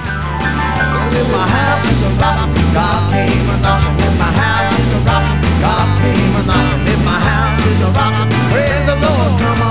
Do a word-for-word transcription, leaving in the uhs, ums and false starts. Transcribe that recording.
Well, if my house is a rock, God came a knocking. If my house is a rock, God came a knocking. If my house is a rock, praise the Lord, come